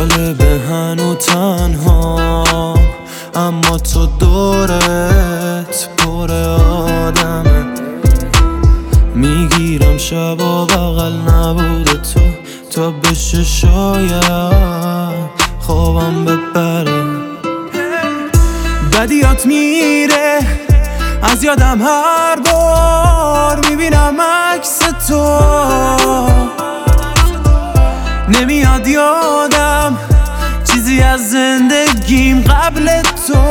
جالبه هنو تنها، اما تو دورت پر آدمه. میگیرم شبا بغل نبوده تو تا بشه شاید خوابم ببره. بدیات میره از یادم هر بار میبینم عکس تو، نمیاد یادم چیزی از زندگیم قبل تو.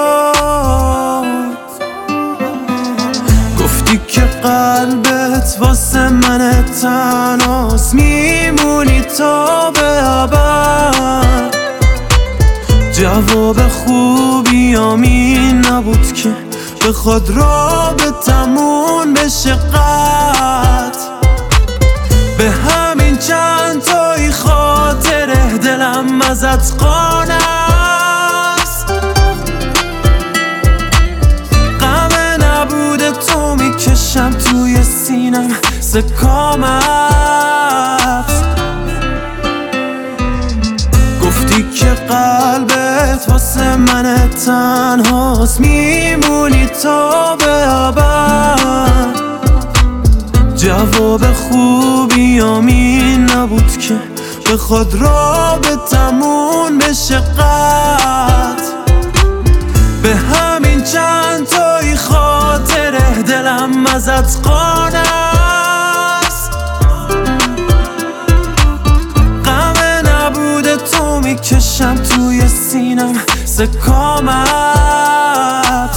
گفتی که قلبت واسه من تنهاست، میمونی تا به ابد. جواب خوبیام این نبود که بخواد رابطمون بشه قطع. به همین چند تایی خاطره دلم ازت قانع است. غم نبوده تو میکشم توی سینم سکامت. گفتی که قلبت واسه من تنهاست، میمونی تا به ابد. جواب خوبیام این نبود که بخواد رابطمون بشه قطع. به همین چند تایی خاطره دلم ازت قانع است. غم نبوده تو میکشم توی سینم سکامت.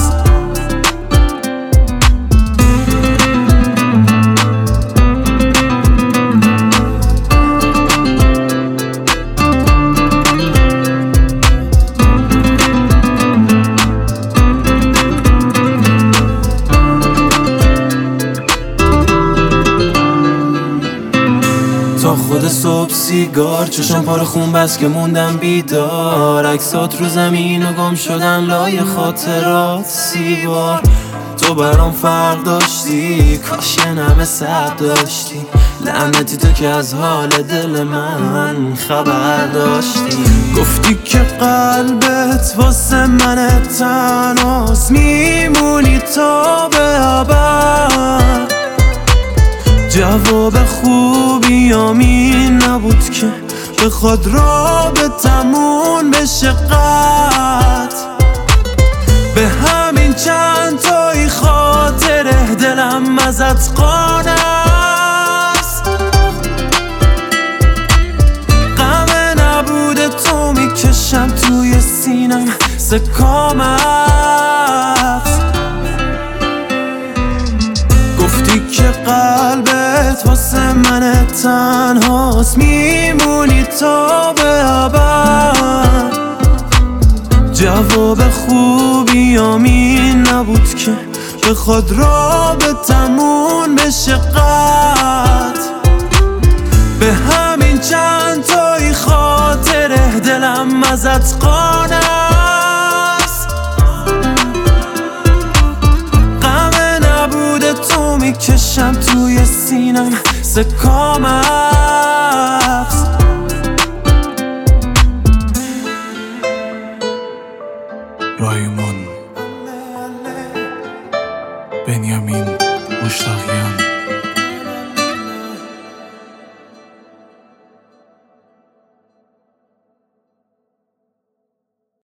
تا خود صبح سیگار چشم پار خون بس که موندم بیدار. عکسات رو زمین و گم شدن لای خاطرات سیگار. تو برام فرق داشتی، کاش یه نمه صبر داشتی. لعنتی تو که از حال دل من خبر داشتی. گفتی که قلبت واسه من تنهاست، میمونی تا به ابد. جواب خوبیام این نبود که بخواد رابطمون بشه قطع. به همین چند تایی خاطره دلم ازت قانع است. غم نبوده تو میکشم توی سینم سکامت. گفتی که قلبت واسه من تنهاست، میمونی تا به ابد. جواب خوبیام این نبود که بخواد رابطمون بشه قطع. به همین چند تایی خاطره دلم ازت قانع است. غم نبوده تو میکشم توی سینم سکامت. رایمون بنیامین مشتاقیان.